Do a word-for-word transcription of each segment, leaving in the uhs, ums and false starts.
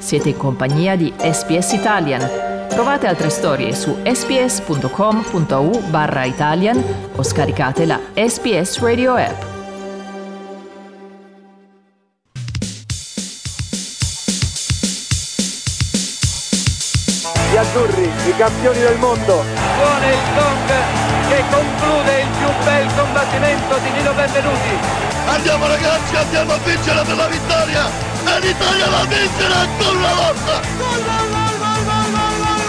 Siete in compagnia di S B S Italian. Trovate altre storie su sbs.com.au barra Italian o scaricate la S B S Radio app. Gli azzurri, i campioni del mondo. Suona il gong che conclude il più bel combattimento di Nino Benvenuti. Andiamo ragazzi, andiamo a vincere per la vittoria! E l'Italia la vincerà ancora una volta! Gol, gol, gol, gol, gol, gol,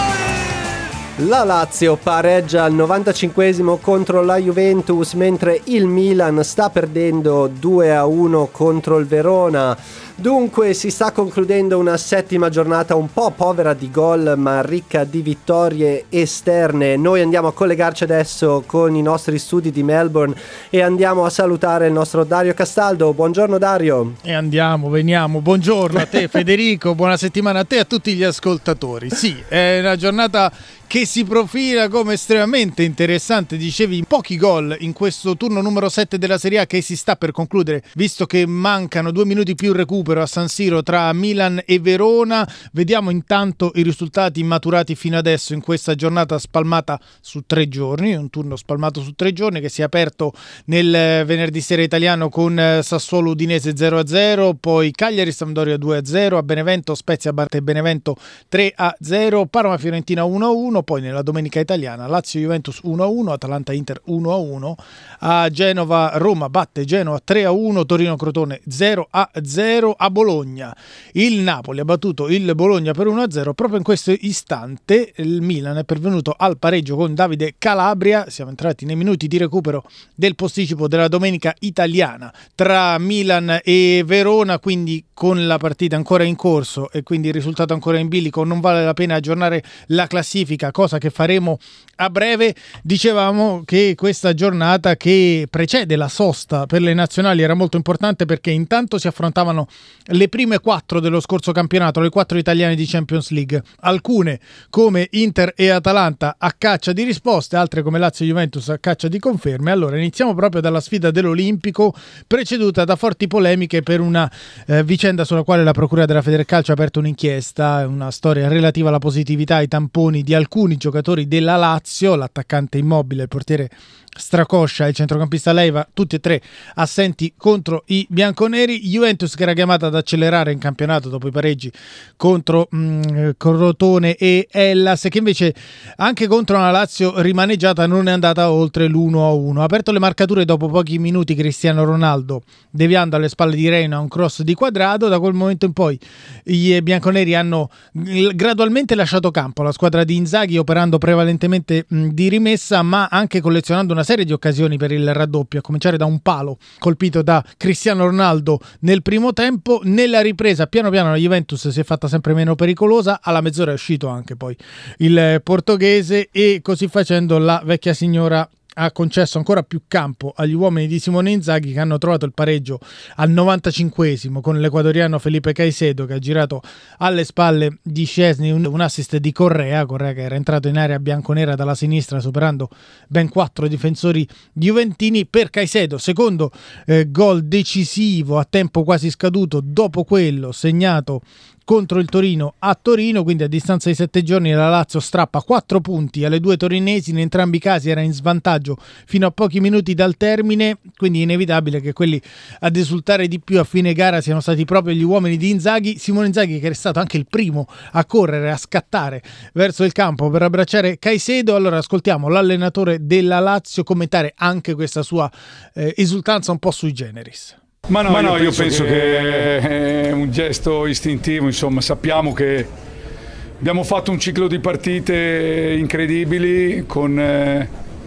gol, gol! La Lazio pareggia al novantacinquesimo contro la Juventus, mentre il Milan sta perdendo due a uno contro il Verona. Dunque si sta concludendo una settima giornata un po' povera di gol ma ricca di vittorie esterne. Noi andiamo a collegarci adesso con i nostri studi di Melbourne e andiamo a salutare il nostro Dario Castaldo. Buongiorno Dario. E andiamo, veniamo. Buongiorno a te Federico, buona settimana a te e a tutti gli ascoltatori. Sì, è una giornata che si profila come estremamente interessante. Dicevi, pochi gol in questo turno numero sette della Serie A che si sta per concludere, visto che mancano due minuti più recupero a San Siro tra Milan e Verona. Vediamo intanto i risultati maturati fino adesso in questa giornata spalmata su tre giorni, un turno spalmato su tre giorni che si è aperto nel venerdì sera italiano con Sassuolo Udinese zero a zero, poi Cagliari Sampdoria due a zero, a Benevento Spezia batte Benevento tre a zero, Parma Fiorentina uno a uno, poi nella domenica italiana Lazio Juventus uno a uno, Atalanta Inter uno a uno, a Genova Roma batte Genoa tre a uno, Torino Crotone zero a zero, a Bologna il Napoli ha battuto il Bologna per uno a zero. Proprio in questo istante il Milan è pervenuto al pareggio con Davide Calabria. Siamo entrati nei minuti di recupero del posticipo della domenica italiana tra Milan e Verona, quindi con la partita ancora in corso e quindi il risultato ancora in bilico non vale la pena aggiornare la classifica, cosa che faremo a breve. Dicevamo che questa giornata che precede la sosta per le nazionali era molto importante perché intanto si affrontavano le prime quattro dello scorso campionato, le quattro italiane di Champions League, alcune come Inter e Atalanta a caccia di risposte, altre come Lazio e Juventus a caccia di conferme. Allora iniziamo proprio dalla sfida dell'Olimpico, preceduta da forti polemiche per una eh, vicenda sulla quale la Procura della Federcalcio ha aperto un'inchiesta, una storia relativa alla positività ai tamponi di alcuni giocatori della Lazio, l'attaccante Immobile, il portiere Stracoscia e il centrocampista Leiva, tutti e tre assenti contro i bianconeri. Juventus che era chiamata ad accelerare in campionato dopo i pareggi contro mh, Crotone e Hellas, che invece anche contro una Lazio rimaneggiata non è andata oltre l'uno a uno. Ha aperto le marcature dopo pochi minuti Cristiano Ronaldo, deviando alle spalle di Reina un cross di Quadrado. Da quel momento in poi i bianconeri hanno gradualmente lasciato campo la squadra di Inzaghi, operando prevalentemente mh, di rimessa ma anche collezionando una serie di occasioni per il raddoppio, a cominciare da un palo colpito da Cristiano Ronaldo nel primo tempo. Nella ripresa piano piano la Juventus si è fatta sempre meno pericolosa, alla mezz'ora è uscito anche poi il portoghese e così facendo la vecchia signora ha concesso ancora più campo agli uomini di Simone Inzaghi, che hanno trovato il pareggio al novantacinquesimo con l'ecuadoriano Felipe Caicedo, che ha girato alle spalle di Szczesny un, un assist di Correa Correa che era entrato in area bianconera dalla sinistra superando ben quattro difensori juventini. Per Caicedo secondo eh, gol decisivo a tempo quasi scaduto dopo quello segnato contro il Torino a Torino, quindi a distanza di sette giorni la Lazio strappa quattro punti alle due torinesi. In entrambi i casi era in svantaggio fino a pochi minuti dal termine, quindi è inevitabile che quelli ad esultare di più a fine gara siano stati proprio gli uomini di Inzaghi. Simone Inzaghi, che è stato anche il primo a correre, a scattare verso il campo per abbracciare Caicedo. Allora ascoltiamo l'allenatore della Lazio commentare anche questa sua eh, esultanza un po' sui generis. Ma no, Ma no io, penso, io penso che... che è un gesto istintivo, insomma, sappiamo che abbiamo fatto un ciclo di partite incredibili con, eh,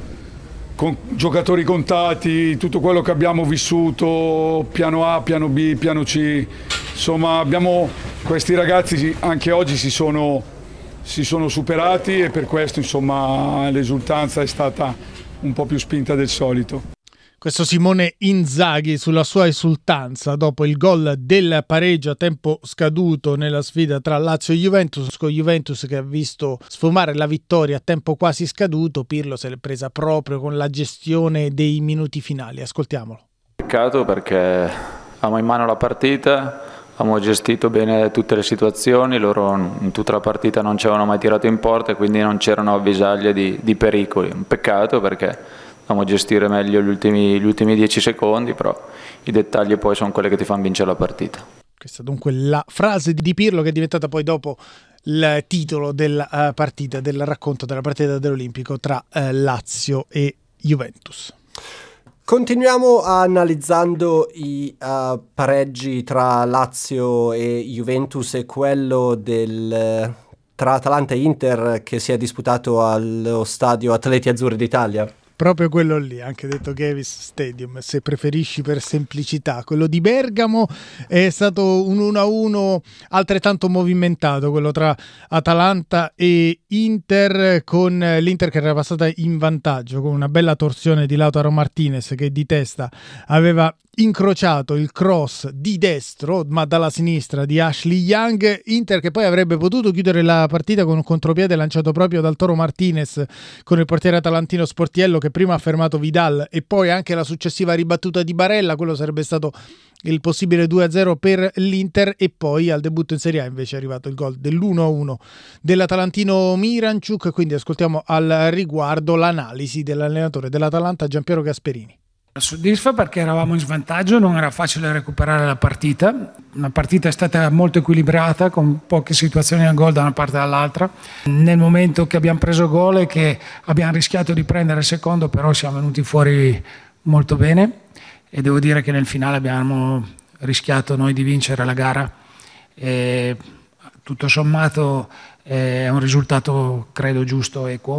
con giocatori contati, tutto quello che abbiamo vissuto, piano A, piano B, piano C, insomma abbiamo, questi ragazzi anche oggi si sono, si sono superati e per questo insomma l'esultanza è stata un po' più spinta del solito. Questo Simone Inzaghi sulla sua esultanza dopo il gol del pareggio a tempo scaduto nella sfida tra Lazio e Juventus, con Juventus che ha visto sfumare la vittoria a tempo quasi scaduto. Pirlo se l'è presa proprio con la gestione dei minuti finali, ascoltiamolo. Peccato perché avevamo in mano la partita, abbiamo gestito bene tutte le situazioni, loro in tutta la partita non ci avevano mai tirato in porta e quindi non c'erano avvisaglie di, di pericoli. Un peccato perché dobbiamo gestire meglio gli ultimi, gli ultimi dieci secondi, però i dettagli poi sono quelli che ti fanno vincere la partita. Questa dunque la frase di Pirlo che è diventata poi dopo il titolo della uh, partita, del racconto della partita dell'Olimpico tra uh, Lazio e Juventus. Continuiamo analizzando i uh, pareggi tra Lazio e Juventus e quello del, tra Atalanta e Inter che si è disputato allo stadio Atleti Azzurri d'Italia. Proprio quello lì, anche detto Gavis Stadium, se preferisci per semplicità. Quello di Bergamo è stato un uno a uno altrettanto movimentato, quello tra Atalanta e Inter, con l'Inter che era passata in vantaggio con una bella torsione di Lautaro Martinez che di testa aveva incrociato il cross di destro ma dalla sinistra di Ashley Young. Inter che poi avrebbe potuto chiudere la partita con un contropiede lanciato proprio dal Toro Martinez con il portiere atalantino Sportiello che prima ha fermato Vidal e poi anche la successiva ribattuta di Barella. Quello sarebbe stato il possibile due a zero per l'Inter e poi al debutto in Serie A invece è arrivato il gol dell'uno a uno dell'atalantino Miranchuk. Quindi ascoltiamo al riguardo l'analisi dell'allenatore dell'Atalanta Giampiero Gasperini. Soddisfa perché eravamo in svantaggio, non era facile recuperare la partita. La partita è stata molto equilibrata con poche situazioni a gol da una parte e dall'altra. Nel momento che abbiamo preso gol e che abbiamo rischiato di prendere il secondo, però siamo venuti fuori molto bene e devo dire che nel finale abbiamo rischiato noi di vincere la gara. E tutto sommato è un risultato credo giusto, equo.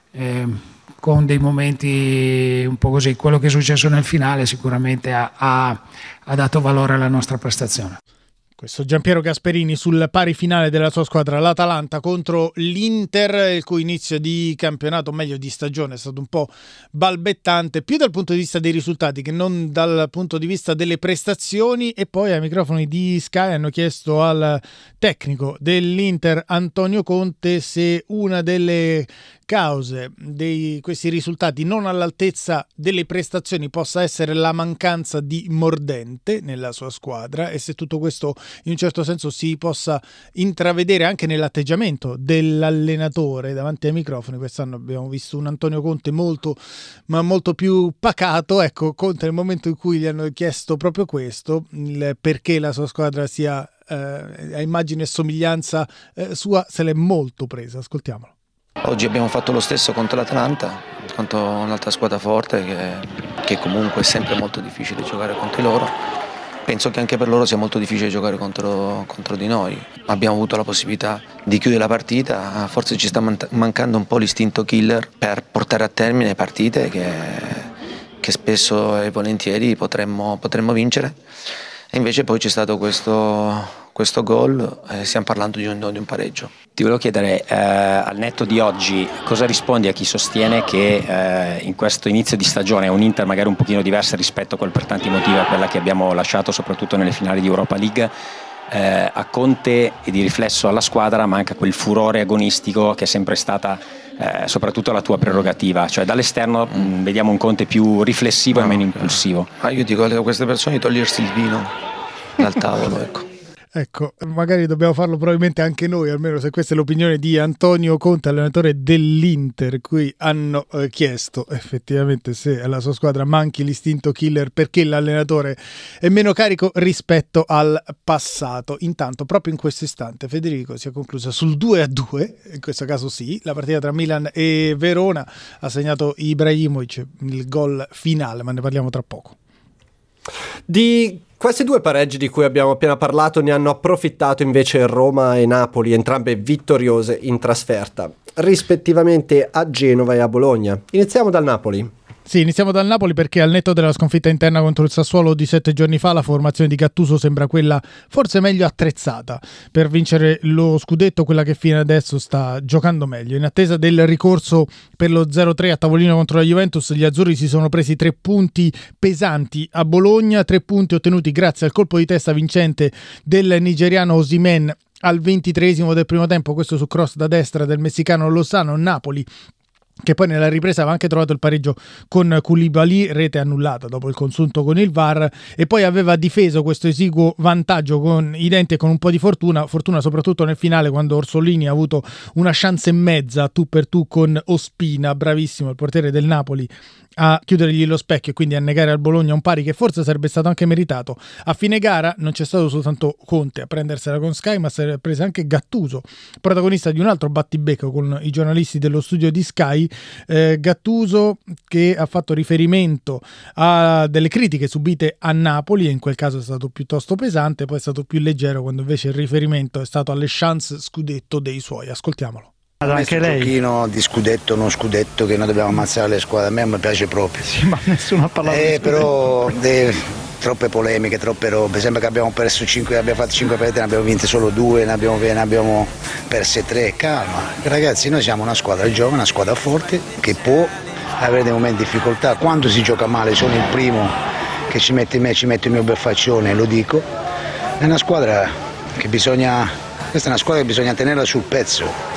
E con dei momenti un po' così. Quello che è successo nel finale sicuramente ha, ha, ha dato valore alla nostra prestazione. Questo Giampiero Gasperini sul pari finale della sua squadra, l'Atalanta contro l'Inter, il cui inizio di campionato, meglio di stagione, è stato un po' balbettante, più dal punto di vista dei risultati che non dal punto di vista delle prestazioni. E poi ai microfoni di Sky hanno chiesto al tecnico dell'Inter Antonio Conte se una delle cause di questi risultati non all'altezza delle prestazioni possa essere la mancanza di mordente nella sua squadra e se tutto questo in un certo senso si possa intravedere anche nell'atteggiamento dell'allenatore davanti ai microfoni. Quest'anno abbiamo visto un Antonio Conte molto ma molto più pacato. Ecco, Conte nel momento in cui gli hanno chiesto proprio questo, il perché la sua squadra sia eh, a immagine e somiglianza eh, sua, se l'è molto presa. Ascoltiamolo. Oggi abbiamo fatto lo stesso contro l'Atalanta, contro un'altra squadra forte che, che comunque è sempre molto difficile giocare contro loro. Penso che anche per loro sia molto difficile giocare contro, contro di noi. Abbiamo avuto la possibilità di chiudere la partita, forse ci sta man- mancando un po' l'istinto killer per portare a termine partite che, che spesso e volentieri potremmo, potremmo vincere. E invece poi c'è stato questo, questo gol e stiamo parlando di un, di un pareggio. Ti volevo chiedere, eh, al netto di oggi, cosa rispondi a chi sostiene che eh, in questo inizio di stagione è un Inter magari un pochino diversa rispetto a quel per tanti motivi a quella che abbiamo lasciato soprattutto nelle finali di Europa League? Eh, a Conte e di riflesso alla squadra manca quel furore agonistico che è sempre stata eh, soprattutto la tua prerogativa, cioè dall'esterno mh, vediamo un Conte più riflessivo no, e meno impulsivo. Ah, io dico a queste persone di togliersi il vino dal tavolo, ecco. Ecco, magari dobbiamo farlo probabilmente anche noi, almeno se questa è l'opinione di Antonio Conte, allenatore dell'Inter, cui hanno eh, chiesto effettivamente se alla sua squadra manchi l'istinto killer perché l'allenatore è meno carico rispetto al passato. Intanto, proprio in questo istante, Federico, si è conclusa sul due a due, in questo caso sì, la partita tra Milan e Verona, ha segnato Ibrahimovic il gol finale, ma ne parliamo tra poco. Di questi due pareggi di cui abbiamo appena parlato ne hanno approfittato invece Roma e Napoli, entrambe vittoriose in trasferta, rispettivamente a Genova e a Bologna. Iniziamo dal Napoli. Sì, iniziamo dal Napoli perché al netto della sconfitta interna contro il Sassuolo di sette giorni fa la formazione di Gattuso sembra quella forse meglio attrezzata per vincere lo scudetto, quella che fino adesso sta giocando meglio. In attesa del ricorso per lo zero tre a tavolino contro la Juventus, gli azzurri si sono presi tre punti pesanti a Bologna, tre punti ottenuti grazie al colpo di testa vincente del nigeriano Osimhen al ventitreesimo del primo tempo, questo su cross da destra del messicano Lozano. Napoli che poi nella ripresa aveva anche trovato il pareggio con Koulibaly, rete annullata dopo il consulto con il V A R, e poi aveva difeso questo esiguo vantaggio con i denti e con un po' di fortuna, fortuna soprattutto nel finale, quando Orsolini ha avuto una chance e mezza tu per tu con Ospina, bravissimo il portiere del Napoli, a chiudergli lo specchio e quindi a negare al Bologna un pari che forse sarebbe stato anche meritato. A fine gara non c'è stato soltanto Conte a prendersela con Sky, ma si è presa anche Gattuso, protagonista di un altro battibecco con i giornalisti dello studio di Sky. eh, Gattuso che ha fatto riferimento a delle critiche subite a Napoli, e in quel caso è stato piuttosto pesante, poi è stato più leggero quando invece il riferimento è stato alle chance scudetto dei suoi. Ascoltiamolo. Anche lei. Un giochino di scudetto, non scudetto, che noi dobbiamo ammazzare le squadre, a me non mi piace proprio. Sì, ma nessuno ha parlato eh, di però de, troppe polemiche, troppe robe. Sembra che abbiamo perso cinque, abbiamo fatto cinque partite, ne abbiamo vinte solo due, ne abbiamo, ne abbiamo perse tre. Calma, ragazzi, noi siamo una squadra giovane, una squadra forte che può avere dei momenti di difficoltà. Quando si gioca male sono il primo che ci mette me, ci mette il mio bel faccione, lo dico. È una squadra che bisogna, questa è una squadra che bisogna tenerla sul pezzo.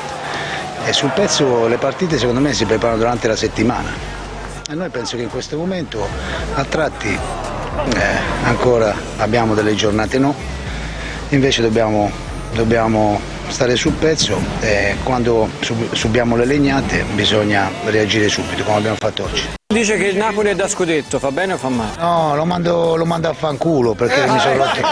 E sul pezzo le partite secondo me si preparano durante la settimana e noi penso che in questo momento a tratti eh, ancora abbiamo delle giornate no, invece dobbiamo, dobbiamo stare sul pezzo e quando sub- subiamo le legnate bisogna reagire subito come abbiamo fatto oggi. Dice che il Napoli è da scudetto, fa bene o fa male? No, lo mando, lo mando a fanculo perché eh, mi sono rotto.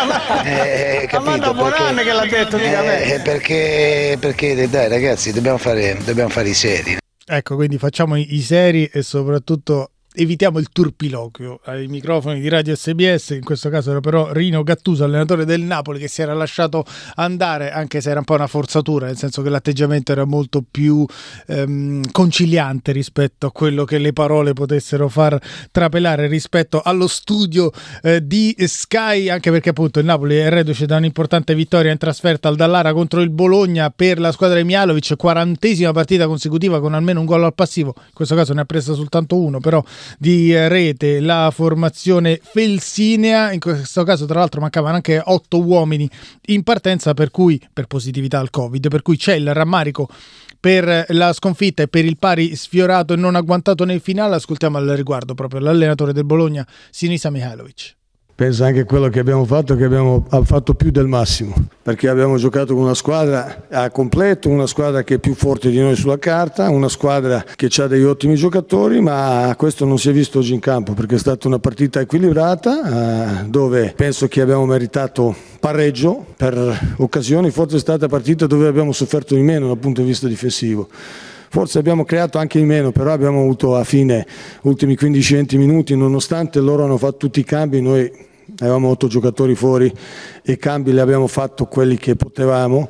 Eh, capito? Perché, che l'ha detto, eh, perché, perché dai ragazzi, dobbiamo fare, dobbiamo fare i seri. Ecco, quindi facciamo i, i seri e soprattutto evitiamo il turpiloquio ai microfoni di Radio S B S. In questo caso era però Rino Gattuso, allenatore del Napoli, che si era lasciato andare, anche se era un po' una forzatura, nel senso che l'atteggiamento era molto più ehm, conciliante rispetto a quello che le parole potessero far trapelare rispetto allo studio eh, di Sky, anche perché appunto il Napoli è reduce da un'importante vittoria in trasferta al Dallara contro il Bologna. Per la squadra di Mihajlovic, quarantesima partita consecutiva con almeno un gol al passivo, in questo caso ne ha presa soltanto uno, però di rete. La formazione felsinea, in questo caso tra l'altro mancavano anche otto uomini in partenza, per cui per positività al Covid, per cui c'è il rammarico per la sconfitta e per il pari sfiorato e non agguantato nel finale. Ascoltiamo al riguardo proprio l'allenatore del Bologna, Sinisa Mihajlovic. Penso anche quello che abbiamo fatto, che abbiamo fatto più del massimo, perché abbiamo giocato con una squadra a completo, una squadra che è più forte di noi sulla carta, una squadra che ha degli ottimi giocatori, ma questo non si è visto oggi in campo, perché è stata una partita equilibrata, eh, dove penso che abbiamo meritato pareggio per occasioni, forse è stata partita dove abbiamo sofferto di meno dal punto di vista difensivo. Forse abbiamo creato anche di meno, però abbiamo avuto a fine ultimi quindici venti minuti, nonostante loro hanno fatto tutti i cambi, noi avevamo otto giocatori fuori e cambi li abbiamo fatto quelli che potevamo.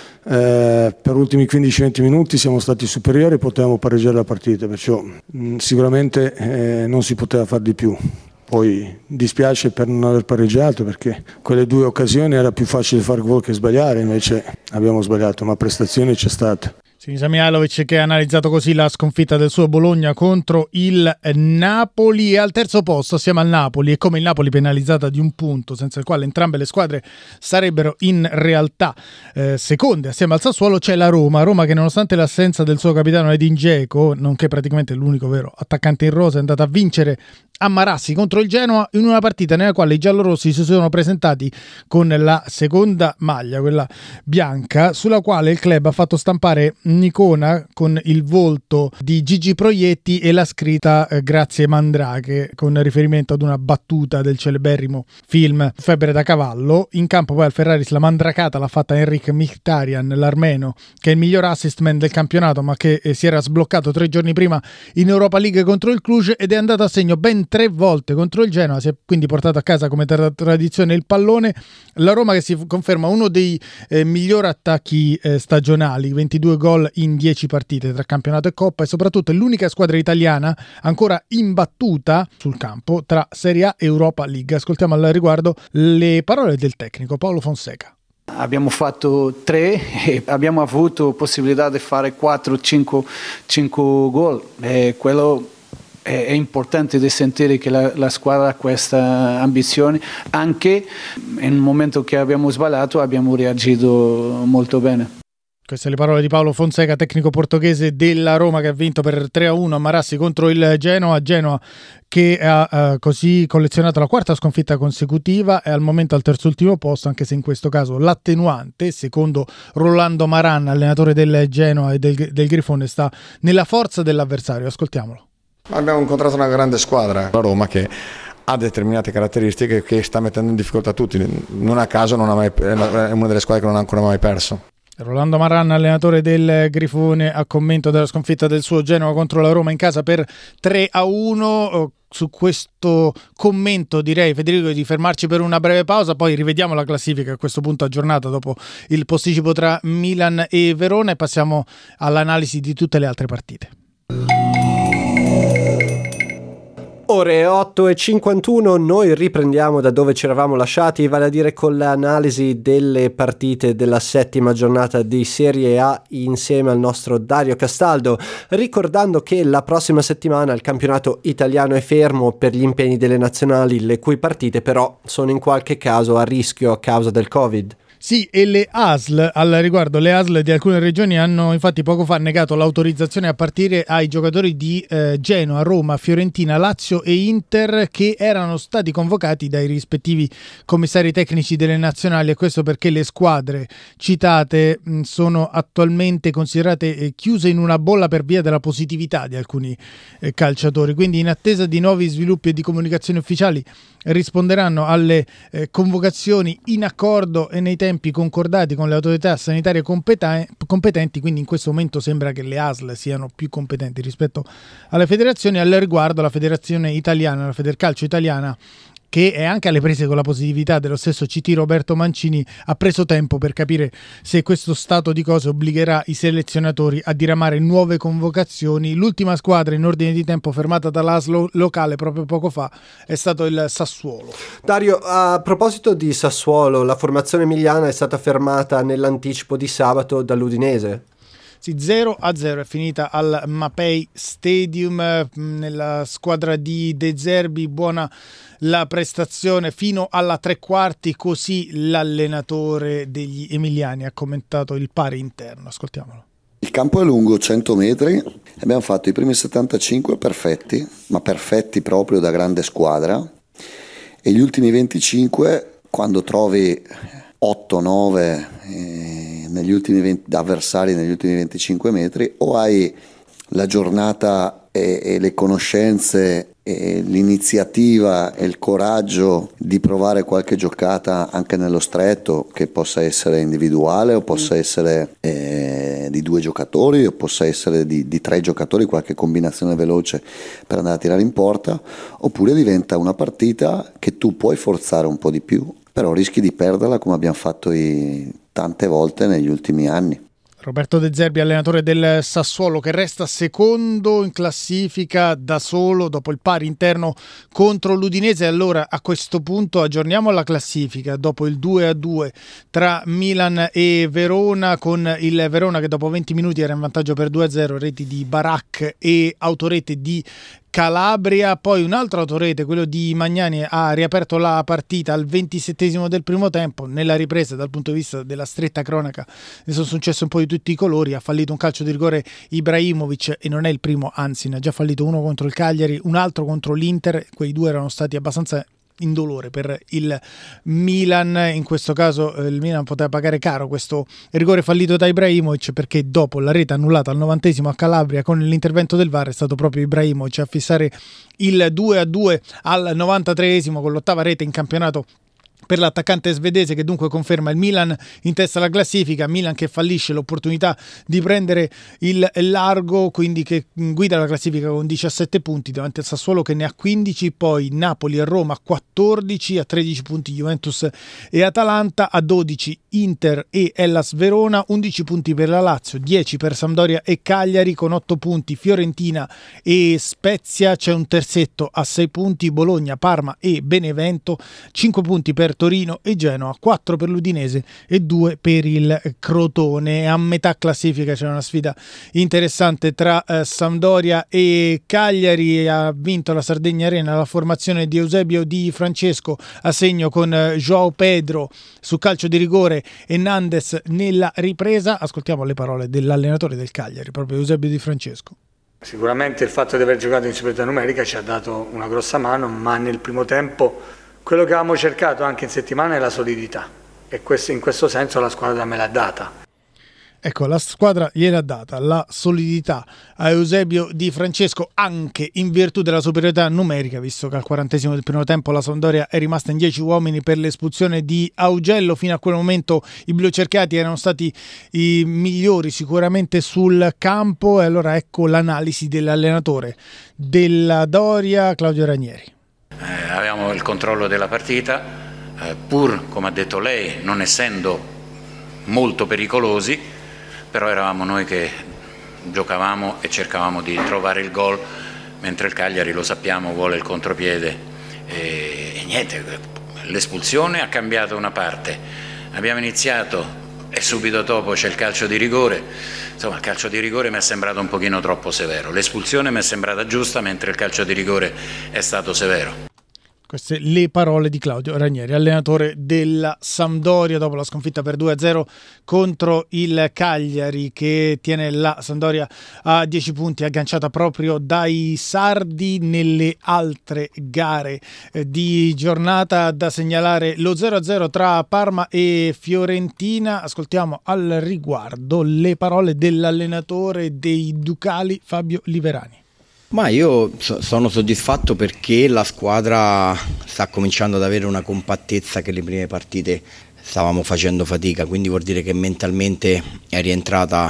Eh, per ultimi quindici venti minuti siamo stati superiori e potevamo pareggiare la partita, perciò mh, sicuramente eh, non si poteva fare di più. Poi dispiace per non aver pareggiato, perché quelle due occasioni era più facile fare gol che sbagliare, invece abbiamo sbagliato, ma prestazione c'è stata. Sinisa Mihajlovic che ha analizzato così la sconfitta del suo Bologna contro il Napoli. E al terzo posto assieme al Napoli, e come il Napoli penalizzata di un punto, senza il quale entrambe le squadre sarebbero in realtà eh, seconde assieme al Sassuolo, c'è la Roma. Roma che nonostante l'assenza del suo capitano Edin Dzeko, nonché praticamente l'unico vero attaccante in rosa, è andata a vincere a Marassi contro il Genoa in una partita nella quale i giallorossi si sono presentati con la seconda maglia, quella bianca, sulla quale il club ha fatto stampare un'icona con il volto di Gigi Proietti e la scritta eh, grazie Mandrake, con riferimento ad una battuta del celeberrimo film Febbre da cavallo. In campo poi al Ferraris la mandracata l'ha fatta Henrik Mkhitaryan, l'armeno, che è il miglior assist man del campionato, ma che eh, si era sbloccato tre giorni prima in Europa League contro il Cluj ed è andato a segno ben tre volte contro il Genoa. Si è quindi portato a casa come tra- tradizione il pallone. La Roma che si conferma uno dei eh, migliori attacchi eh, stagionali, ventidue gol in dieci partite tra campionato e Coppa, e soprattutto è l'unica squadra italiana ancora imbattuta sul campo tra Serie A e Europa League. Ascoltiamo al riguardo le parole del tecnico Paolo Fonseca. Abbiamo fatto tre e abbiamo avuto possibilità di fare quattro cinque gol, e quello è importante di sentire che la, la squadra ha questa ambizione. Anche in un momento che abbiamo sbagliato abbiamo reagito molto bene. Queste le parole di Paolo Fonseca, tecnico portoghese della Roma, che ha vinto per tre a uno a Marassi contro il Genoa. Genoa che ha uh, così collezionato la quarta sconfitta consecutiva, è al momento al terzultimo posto, anche se in questo caso l'attenuante, secondo Rolando Maran, allenatore del Genoa e del, del Grifone, sta nella forza dell'avversario. Ascoltiamolo. Abbiamo incontrato una grande squadra, la Roma, che ha determinate caratteristiche che sta mettendo in difficoltà tutti. Non a caso non ha mai, è una delle squadre che non ha ancora mai perso. Rolando Maran, allenatore del Grifone, a commento della sconfitta del suo Genoa contro la Roma in casa per tre a uno. Su questo commento direi, Federico, di fermarci per una breve pausa, poi rivediamo la classifica a questo punto aggiornata dopo il posticipo tra Milan e Verona e passiamo all'analisi di tutte le altre partite. Ore otto e cinquantuno, noi riprendiamo da dove ci eravamo lasciati, vale a dire con l'analisi delle partite della settima giornata di Serie A insieme al nostro Dario Castaldo, ricordando che la prossima settimana il campionato italiano è fermo per gli impegni delle nazionali, le cui partite però sono in qualche caso a rischio a causa del Covid. Sì, e le A S L, al riguardo, le A S L di alcune regioni hanno infatti poco fa negato l'autorizzazione a partire ai giocatori di eh, Genoa, Roma, Fiorentina, Lazio e Inter che erano stati convocati dai rispettivi commissari tecnici delle nazionali, e questo perché le squadre citate mh, sono attualmente considerate eh, chiuse in una bolla per via della positività di alcuni eh, calciatori. Quindi, in attesa di nuovi sviluppi e di comunicazioni ufficiali, risponderanno alle eh, convocazioni in accordo e nei tempi concordati con le autorità sanitarie competen- competenti, quindi in questo momento sembra che le A S L siano più competenti rispetto alle federazioni. Al riguardo la federazione italiana, la Federcalcio italiana, che è anche alle prese con la positività dello stesso C T Roberto Mancini, ha preso tempo per capire se questo stato di cose obbligherà i selezionatori a diramare nuove convocazioni. L'ultima squadra in ordine di tempo fermata dall'A S L locale proprio poco fa è stato il Sassuolo. Dario, a proposito di Sassuolo, la formazione emiliana è stata fermata nell'anticipo di sabato dall'Udinese. Sì, zero a zero è finita al Mapei Stadium. Nella squadra di De Zerbi buona la prestazione fino alla tre quarti, così l'allenatore degli emiliani ha commentato il pari interno. Ascoltiamolo. Il campo è lungo cento metri, abbiamo fatto i primi settantacinque perfetti, ma perfetti proprio da grande squadra, e gli ultimi venticinque, quando trovi otto nove eh, negli ultimi venti, avversari negli ultimi venticinque metri, o hai la giornata e, e le conoscenze e l'iniziativa e il coraggio di provare qualche giocata anche nello stretto, che possa essere individuale o possa essere eh, di due giocatori o possa essere di, di tre giocatori, qualche combinazione veloce per andare a tirare in porta, oppure diventa una partita che tu puoi forzare un po' di più, però rischi di perderla come abbiamo fatto i, tante volte negli ultimi anni. Roberto De Zerbi, allenatore del Sassuolo, che resta secondo in classifica da solo dopo il pari interno contro l'Udinese. Allora, a questo punto aggiorniamo la classifica dopo il due a due tra Milan e Verona, con il Verona che dopo venti minuti era in vantaggio per due a zero, reti di Barak e autorete di Calabria. Poi un altro autorete, quello di Magnani, ha riaperto la partita al ventisettesimo del primo tempo. Nella ripresa, dal punto di vista della stretta cronaca, ne sono successi un po' di tutti i colori. Ha fallito un calcio di rigore Ibrahimovic, e non è il primo, anzi ne ha già fallito uno contro il Cagliari, un altro contro l'Inter. Quei due erano stati abbastanza indolore per il Milan. In questo caso eh, il Milan poteva pagare caro questo rigore fallito da Ibrahimovic, perché dopo la rete annullata al novantesimo a Calabria con l'intervento del V A R è stato proprio Ibrahimovic a fissare il due a due al novantatreesimo, con l'ottava rete in campionato per l'attaccante svedese, che dunque conferma il Milan in testa alla classifica. Milan che fallisce l'opportunità di prendere il largo, quindi che guida la classifica con diciassette punti davanti al Sassuolo che ne ha quindici, poi Napoli e Roma quattordici, a tredici punti Juventus e Atalanta, a dodici Inter e Hellas Verona, undici punti per la Lazio, dieci per Sampdoria e Cagliari, con otto punti Fiorentina e Spezia. C'è un terzetto a sei punti, Bologna, Parma e Benevento, cinque punti per per Torino e Genoa, quattro per l'Udinese e due per il Crotone. A metà classifica c'è una sfida interessante tra eh, Sampdoria e Cagliari. Ha vinto la Sardegna Arena la formazione di Eusebio Di Francesco a segno con eh, João Pedro su calcio di rigore e Nandes nella ripresa. Ascoltiamo le parole dell'allenatore del Cagliari, proprio Eusebio Di Francesco. Sicuramente il fatto di aver giocato in superiorità numerica ci ha dato una grossa mano, ma nel primo tempo quello che avevamo cercato anche in settimana è la solidità, e questo, in questo senso la squadra me l'ha data. Ecco, la squadra gliel'ha data la solidità a Eusebio Di Francesco, anche in virtù della superiorità numerica, visto che al quarantesimo del primo tempo la Sampdoria è rimasta in dieci uomini per l'espulsione di Augello. Fino a quel momento i blucerchiati erano stati i migliori sicuramente sul campo, e allora ecco l'analisi dell'allenatore della Doria, Claudio Ranieri. Eh, avevamo il controllo della partita, eh, pur, come ha detto lei, non essendo molto pericolosi, però eravamo noi che giocavamo e cercavamo di trovare il gol, mentre il Cagliari, lo sappiamo, vuole il contropiede e, e niente, l'espulsione ha cambiato una parte. Abbiamo iniziato e subito dopo c'è il calcio di rigore. Insomma, il calcio di rigore mi è sembrato un pochino troppo severo, l'espulsione mi è sembrata giusta, mentre il calcio di rigore è stato severo. Queste le parole di Claudio Ranieri, allenatore della Sampdoria, dopo la sconfitta per due a zero contro il Cagliari, che tiene la Sampdoria a dieci punti, agganciata proprio dai sardi. Nelle altre gare di giornata da segnalare lo zero a zero tra Parma e Fiorentina. Ascoltiamo al riguardo le parole dell'allenatore dei Ducali, Fabio Liverani. Ma io so- sono soddisfatto perché la squadra sta cominciando ad avere una compattezza che le prime partite stavamo facendo fatica, quindi vuol dire che mentalmente è rientrata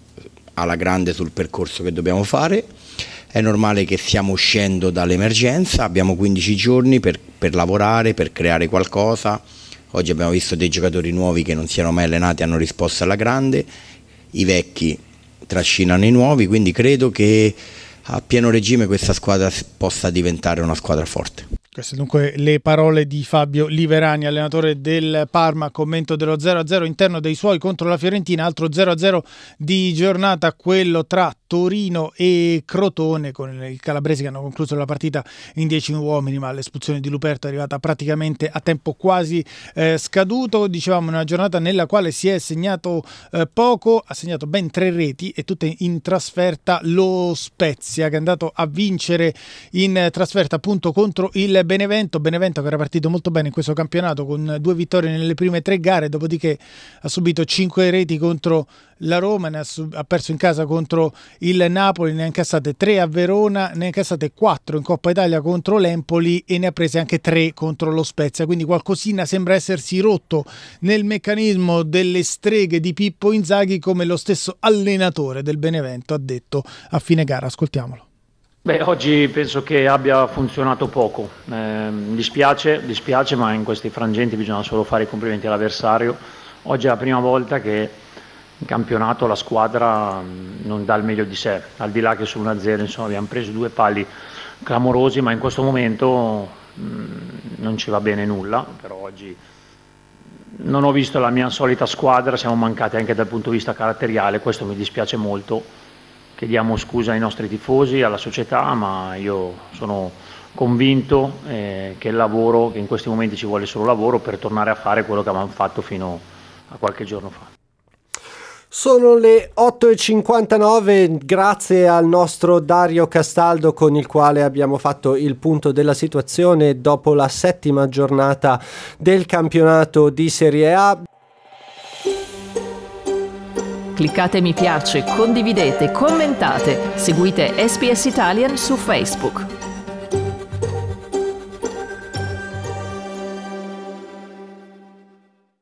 alla grande sul percorso che dobbiamo fare. È normale che stiamo uscendo dall'emergenza, abbiamo quindici giorni per, per lavorare, per creare qualcosa. Oggi abbiamo visto dei giocatori nuovi che non si erano mai allenati, hanno risposto alla grande, i vecchi trascinano i nuovi, quindi credo che a pieno regime questa squadra possa diventare una squadra forte. Queste dunque le parole di Fabio Liverani, allenatore del Parma, commento dello zero a zero interno dei suoi contro la Fiorentina. Altro zero a zero di giornata, quello tra Torino e Crotone, con i calabresi che hanno concluso la partita in dieci uomini, ma l'espulsione di Luperto è arrivata praticamente a tempo quasi eh, scaduto. Dicevamo una giornata nella quale si è segnato eh, poco, ha segnato ben tre reti e tutte in trasferta lo Spezia, che è andato a vincere in trasferta appunto contro il Benevento, Benevento che era partito molto bene in questo campionato con due vittorie nelle prime tre gare, dopodiché ha subito cinque reti contro la Roma, ne ha, sub- ha perso in casa contro il Napoli, ne ha incassate tre a Verona, ne ha incassate quattro in Coppa Italia contro l'Empoli e ne ha prese anche tre contro lo Spezia, quindi qualcosina sembra essersi rotto nel meccanismo delle streghe di Pippo Inzaghi, come lo stesso allenatore del Benevento ha detto a fine gara. Ascoltiamolo. Beh, oggi penso che abbia funzionato poco, eh, dispiace, dispiace, ma in questi frangenti bisogna solo fare i complimenti all'avversario. Oggi è la prima volta che in campionato la squadra non dà il meglio di sé, al di là che su uno a zero insomma abbiamo preso due pali clamorosi, ma in questo momento mh, non ci va bene nulla. Però oggi non ho visto la mia solita squadra, siamo mancati anche dal punto di vista caratteriale, questo mi dispiace molto. Chiediamo scusa ai nostri tifosi, alla società, ma io sono convinto eh, che il lavoro, che in questi momenti ci vuole solo lavoro per tornare a fare quello che avevamo fatto fino a qualche giorno fa. Sono le otto e cinquantanove, grazie al nostro Dario Castaldo con il quale abbiamo fatto il punto della situazione dopo la settima giornata del campionato di Serie A. Cliccate mi piace, condividete, commentate, seguite S B S Italian su Facebook.